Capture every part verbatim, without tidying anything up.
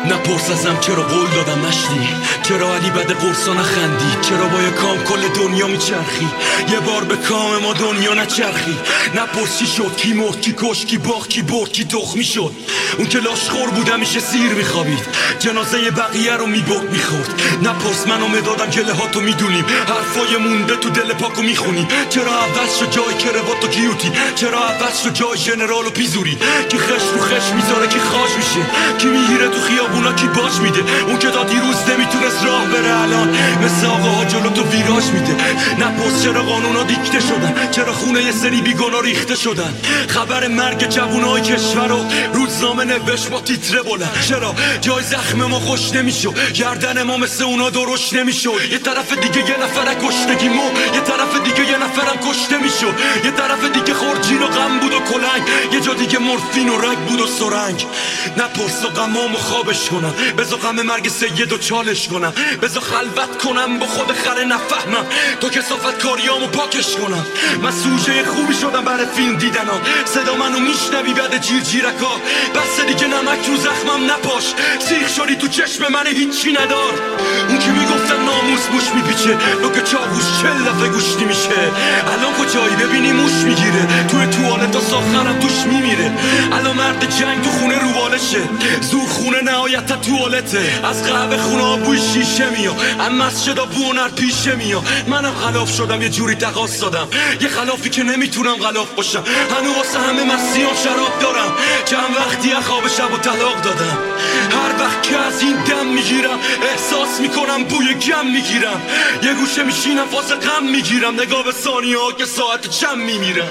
نپرس ازم چرا قول دادم نشنی، چرا علی بد قرصا نخندی، چرا با یه کام کل دنیا میچرخی، یه بار به کام ما دنیا نچرخی. نپرس چی شد، کی مرد، کی کش، کی باخت، کی برد، کی تخمی شد. اون که لاشخور بود همیشه سیر میخوابید، جنازه بقیه رو میبرد میخورد. نپرس منو مدادم گله هاتو میدونیم، حرفای مونده تو دل پاکو میخونیم. چرا عوض شد جای کروات و کیوتی، چرا عوض شد جای ژنرال و پیزوری. کی خش رو خش میذاره، کی خاش میشه، کی میگیره تو خیابونا، کی باج میده. اون که تا دیروز نمیتونست راه بره الان مثل آقاها جلو تو ویراج میده. نپرس چرا قانونا دیکته شدن، چرا خونه یه سری بیگناه ریخته شدن. خبر مرگ جوونای کشور رو روزنامه نوشت با تیتره بلند. چرا جای زخم ما خوش نمیشد، گردن ما مثل اونا درشت نمیشد. یه طرف دیگه یه نفر کشتگی مو، یه طرف دیگه یه نفرم کشته میشد. یه طرف دیگه خورجین و غم بود و کلنگ، یه جا دیگه مورفین و رگ بود و سرنگ. نپرس و غمامو خوابش کنم، بذار غم مرگ سید و چالش کنم، بذار خلوت کنم با خود خره نفهمم تا کسافت کاریامو پاکش کنم. من سوژه خوبی شدم برای فیلم دیدنان، صدا منو میشنوی بعد جیر جیرکا. بس دیگه نمک رو زخمم نپاش، سیخ شدی تو چشم من هیچی ندار. اون که میگفتن ناموس موش میپیچه، لو که چاقوش چل دفعه گوشتی میشه. الان کجایی ببینی موش میگیره، توی توالتا ساخرم توش میمیره. الان مرد جنگ تو خونه روالشه، زور خونه نهایت توالته. از قهوه خونه بوی شیشه میاد، اما از شدا بونر پیشه میاد. منم خلاف شدم یه جوری تقاص دادم، یه خلافی که نمیتونم خلاف باشم. هنو واسه همه مسیحام شراب دارم، چند وقتی از خواب شب و طلاق دادم. هر وقت که از این دم میگیرم احساس میکنم بوی گم میگیرم. یه گوشه میشینم فاز غم میگیرم، نگاه به ثانیه ها که ساعت چند میمیرم.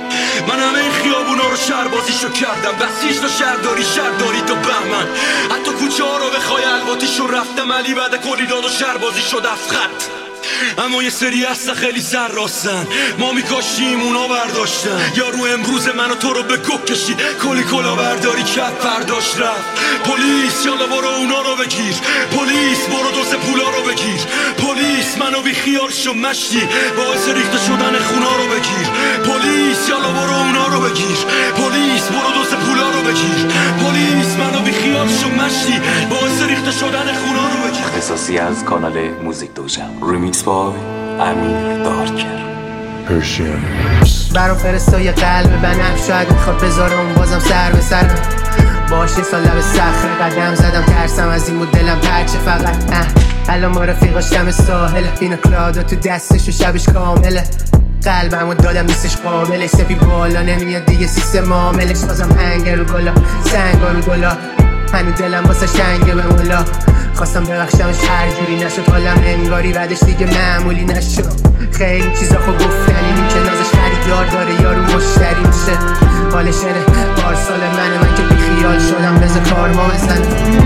من همه این خیابونا رو شهربازیشو کردم، بسیج تا شهرداری شهرداری تا بهمن. حتی کوچه ها رو بخوای الواتیشو رفتم، علی بعد کلی داد و شهربازی شد افخط. اما یه سری هستن خیلی سر راستن، ما میکاشیم اونا برداشتن. یارو امروز منو تو رو به گوه کشید، کلی کلا برداری کرد پرداشت رفت. پلیس یالا برو اونا رو بگیر، پلیس برو دوز پولا رو بگیر. پلیس منو بی خیال شو مشتی، باعث ریخته شدن خونا رو بگیر. پلیس یالا برو اونا رو بگیر، پلیس برو دوز پولا رو بگیر. پلیس منو بی خیال شو مشتی، باعث ریخته شدن خونا رو بگیر. اختصاصی از کانال موزیک دوژم، ریمیکس بای امیر دارکر. برام فرستای قلب بنفش، شاید میخواد بذارم بازم سر به سرم. باشه سال لب صخره قدم زدم، ترسم از این بود دلم پرچه فقط. الان ما رفیقاش دم ساحل، پینا کلادا تو دستش و شبش کامله. قلبمو دادم نیستش قابلش، سپی بالا نمیاد دیگه سیستم عاملش. بازم هنگ رو گلا سنگا رو گلا، هنو دلم واسه شنگه به مولا. خواستم ببخشمش هر جوری نشد، حالم انگاری بعدش دیگه معمولی نشد. خیلی چیزا خود گفتنی، این که نازش خریدار داره یارو مشتری میشه. حالشنه پارسال منه، من که بی خیال شدم بذار کار ما بزنه.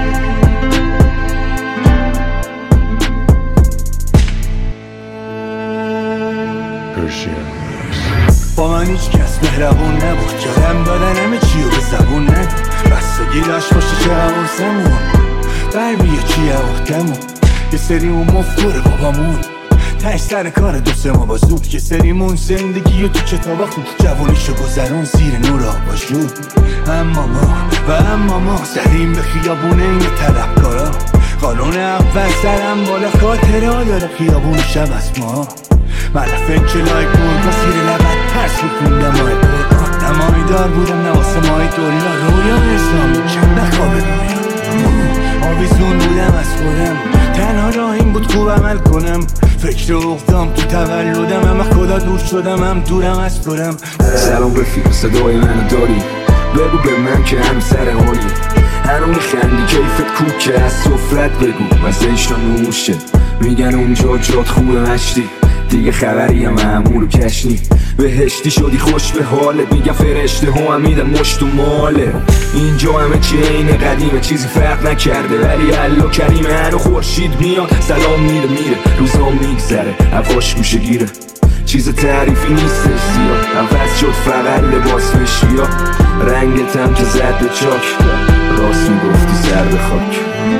با من هیچ کس مهربون نبود، جارم دادن همه چیو به زبون ندید. بستگی داشت باشه چه حواسمون برمیه چیه وقتمون. یه سریمون مفتوره بابامون، تش سر کار دو سه ما با زود. یه سریمون زندگی و تو کتابا خود جوانیشو گذرون زیر نور آبا شد. اما ما و اما ما زدیم به خیابون این طلبکارا. قانون اول سرم بالا خاطره ها داره خیابون شب از ما. ملفه چلای بود با سیر لبت ترس میکوندم ماه قرآن. نمایی دار بودم نواسه ماه دولار، رویا اسلامی چند نخوابه رویا. آویزون بودم از خودم، تنها راه این بود خوب عمل کنم. فکر افتام تو تولدم، هم خدا دور شدم هم دورم از برم. سلام رفیق صدای منو داری، بگو به من که هم سر حالی. هنو میخندی کیفت کوکه، از صفرت بگو وزش تا نوشه. میگن اونجا جات خوبه مشتی، دیگه خبری هم معمول و کشنی. بهشتی شدی خوش به حالت، میگن فرشته ها هم میدن مشت و ماله. اینجا همه چی اینه قدیمه، چیزی فرق نکرده ولی الله کریمه. هنو خورشید میاد سلام میره میره، روزا میگذره هواش گوشه گیره. چیز تعریفی نیستش زیاد، عوض شد فقط لباسش بیا. رنگت هم که زد به چاک، راست میگفتی سر به خاک.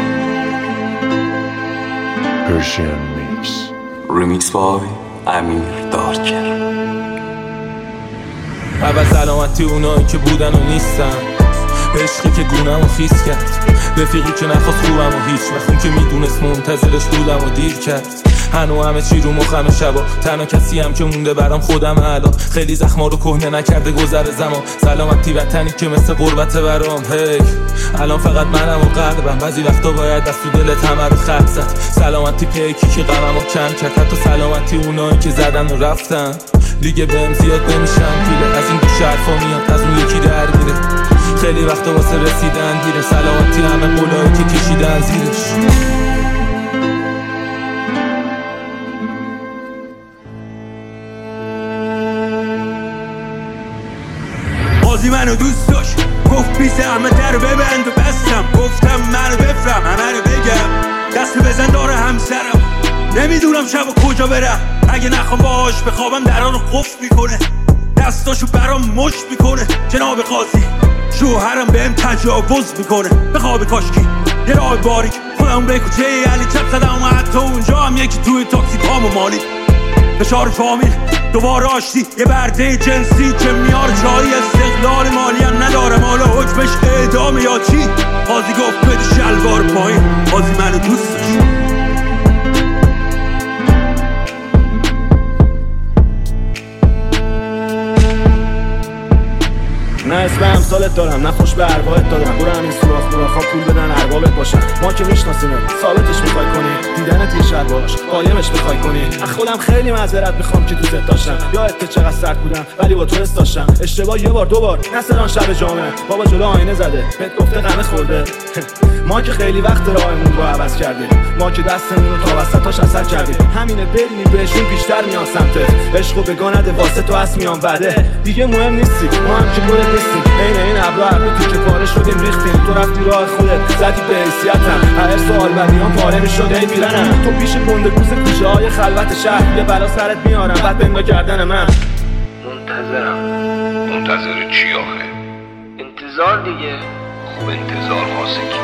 Persian Mix ریمیکس بای امیر دارکر. اول سلامتی اونایی که بودن و نیستن، عشقی که گونم و خیس کرد، رفیقی که نخواست خوبم و هیچ وقت، اون که میدونست منتظرش بودم و دیر کرد. هنو همه چی رو مخم شبا، تنها کسی هم که مونده برام خودم الان. خیلی زخما رو کهنه نکرده گذر زمان، سلامتی وطنی که مثل قربت برام. هی الان فقط منم و قلبم، بعضی وقتا باید دست تو دلت همه رو خط زد. سلامتی پیکی که غممو کم کرد، حتی سلامتی اونایی که زدن و رفتن. دیگه بهم زیاد نمیشم پیله، از این گوش حرفا میاد از اون یکی در میره. خیلی وقتا واسه رسیدن دیره، سلامتی همه قولایی که کشیدن زیرش. بازی منو دوست داشت، گفت بی زحمت در ببند و بستم. گفتم منو بفرم همه رو بگم، دست بزن داره همسرم. نمیدونم شب و کجا برم، اگه نخوام باهاش بخوابم درا رو قفل میکنه، دستاشو برام مشت میکنه. جناب قاضی شوهرم بهم تجاوز میکنه، بخواب کاشکی یه راه باریک خودمون به کوچه علی چپ زدم و حتی اونجا هم یکی توی تاکسی پامو مالی. فشار فامیل دوباره آشتی، یه برده جنسی که میار جایی، استقلال مالی هم ندارم، حالا حکمش اعدام یا چی. قاضی گفت بده شلوار پایین، قاضی منو دوست داشت. نه اسم امثالت دارم، نه خوش به ارواحت دادم. برو همین سوراخ براخا پول بدن اربابت باشن. ما که میشناسیمت، ثابتش میخوای کنی، دیدنت یه شب باش قایمش میخوای کنی. از خودم خیلی معذرت میخوام که دوست داشتم، یادت چقدر سرد بودم ولی با تو حس داشتم. اشتباه یه بار دو بار نسران شب جامعه، بابا جلو آینه زده بهت گفته غمه خورده. ما که خیلی وقت راهمون رو عوض کردیم، ما که دستمون رو تا وسطاش اثر کردیم. همینه ببینی بهشون بیشتر میان سمتت، عشق و بگانده واسه تو هست میان بعده. دیگه مهم نیستی، ما هم که گلت نیستیم. این این ابرو ابرو که پاره شدیم ریختیم، تو رفتی راه خودت زدی به حیثیتم. هر سوال بدیان پاره میشد ای میرنم، تو پیش گندگوز کوچه های خلوت شهر یه بلا سرت میارم بعد بندا کردن من. منتظرم. منتظر چی آخه؟ انتظار دیگه. خوب انتظار واسه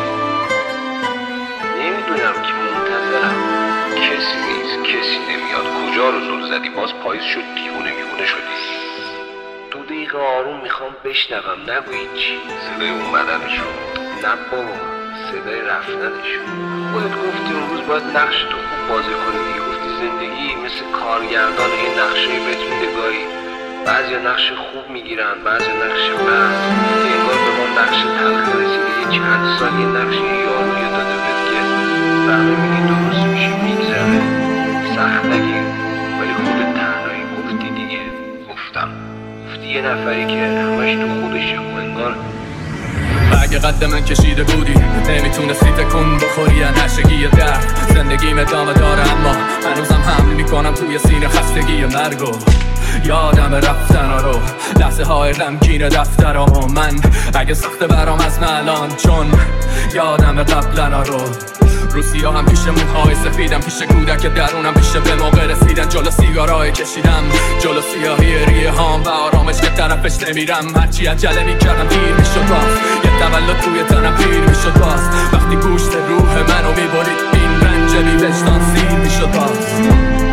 نمیدونم که منتظرم. کسی نیست، کسی نمیاد. کجا رو زل زدی باز پاییز شد، دیوونه میونه شدی. دو دقیقه آروم میخوام بشنوم، نگویی چی. صدای اومدنشو نه بابا، صدای رفتنشو. خودت گفتی اون روز باید نقش تو خوب بازی کنی دیگه. گفتی زندگی مثل کارگردان، این نقشه بهت میده گاهی بعضی نقش خوب میگیرن، بعضی نقش بد. انگار به ما نقش تلخ رسیده، یه چند سال یه نقش یاروی داده بهت که برمه میگی درست میشه میگذره. سخت نگیر ولی خودت تنهایی گفتی دیگه. گفتم گفتی یه نفری که همش تو خودشه و انگار اگه قد من کشیده بودی نمیتونستی تکون بخوری نشگی درد. زندگیم ادامه داره اما هنوزم حمل میکنم توی سینه خستگی مرگو. یادم رفتن رو لحظه های غمگین دفترم و من اگه سخته برام از الان، چون یادم قبلنا رو روسیا هم پیش موهای سفیدم، پیش کودک درونم، پیش به موقع رسیدن جلو سیگارای کشیدم، جلو سیاهی ریه هام و آرامش که طرفش نمیرم. هرچی عجله میکردم دیر میشد باز، یه تولد توی تنم پیر میشد باز. وقتی گوشت روح منو میبرید این رنج بی وجدان سیر میشد باز.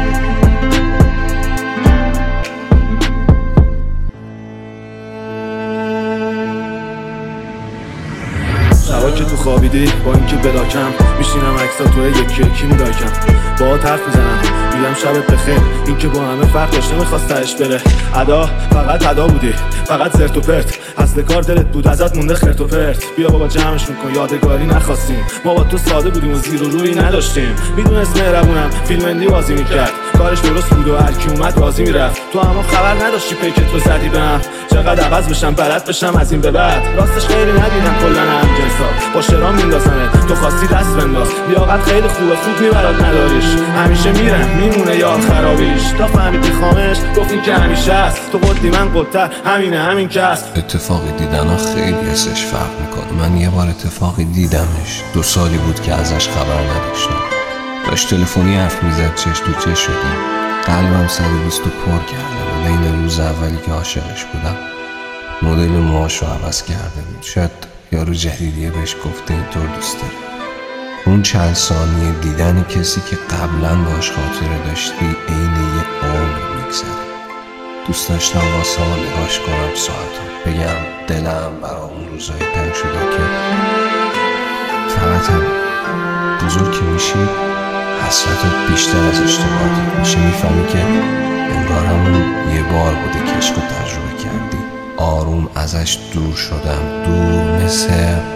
شبا که تو خوابیدی با اینکه بلاکم میشینم عکسا تو یکی یکی میداکم، با حرف میزنم میگم شبت بخیر. این که با همه فرق داشته میخواست تهش بره. ادا فقط ادا بودی، فقط زرت و پرت، اصل کار دلت بود ازت مونده خرت و پرت. بیا بابا جمعش میکن، یادگاری نخواستیم، ما با تو ساده بودیم و زیر و روی نداشتیم. میدونست مهربونم فیلمندی بازی میکرد، کارش درست بود و هر کی اومد راضی میرفت. تو اما خبر نداشتی پیکت رو زدی بهم، چقدر عوض بشم بلد بشم از این به بعد. راستش خیلی ندیدم کلا هم جنسا، با شرام میندازمت تو خواستی دست بنداز. لیاقت خیلی خوبه خوب میبرات نداریش، همیشه میره میمونه یاد خرابیش. تا فهمیدی خامش گفتین که همیشه است، تو قدی من قدتر همینه همین که است. اتفاقی دیدن ها خیلی ازش فرق میکنه. من یه بار اتفاقی دیدمش، دو سالی بود که ازش خبر نداشتم. داشت تلفنی حرف میزد، چش تو چش شدیم. قلبم صد و بیست پر کرده بود. این روز اولی که عاشقش بودم مدل موهاشو عوض کرده بود. شاید یارو جدیدیه بهش گفته اینطور دوست داره. اون چند ثانیه دیدن کسی که قبلا باش خاطره داشتی عین یه عمر میگذره. دوست داشتم واسه ما نگاش کنم ساعتو، بگم دلم برا اون روزای تنگ شده که فقط هم بزرگ که میشی حسرتت بیشتر از اشتباهات میشه، میفهمی که انگار همون یه بار بوده که عشق رو تجربه کردی. آروم ازش دور شدم، دور مثل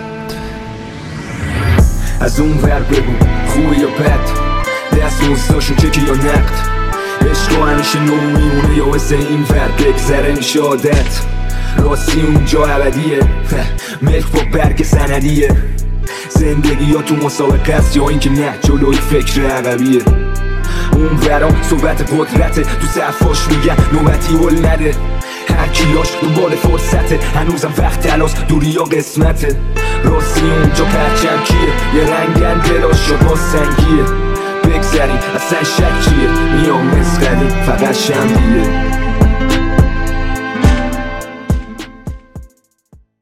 از اون ور بگو خوبه یا بد، دست مستاشون چکی یا نقد، عشق همیشه نو میمونه یا واسه این ور بگذره میشه عادت، راستی اونجا ابدیه ملک با برگ سندیه، زندگی یا تو مسابقه است یا اینکه نه جلوی فکر عقبیه. اون ورام صحبت قدرته، تو صفاش میگن نوبتی ول نده، هر کیاش دنبال فرصته، هنوزم وقت تلاس دوری یا قسمته، راستی اونجا پرچم کیه، یه رنگن دلاش یا با سنگیه، بگذری اصلا شک چیه، میام مسخری فقط شمدیه.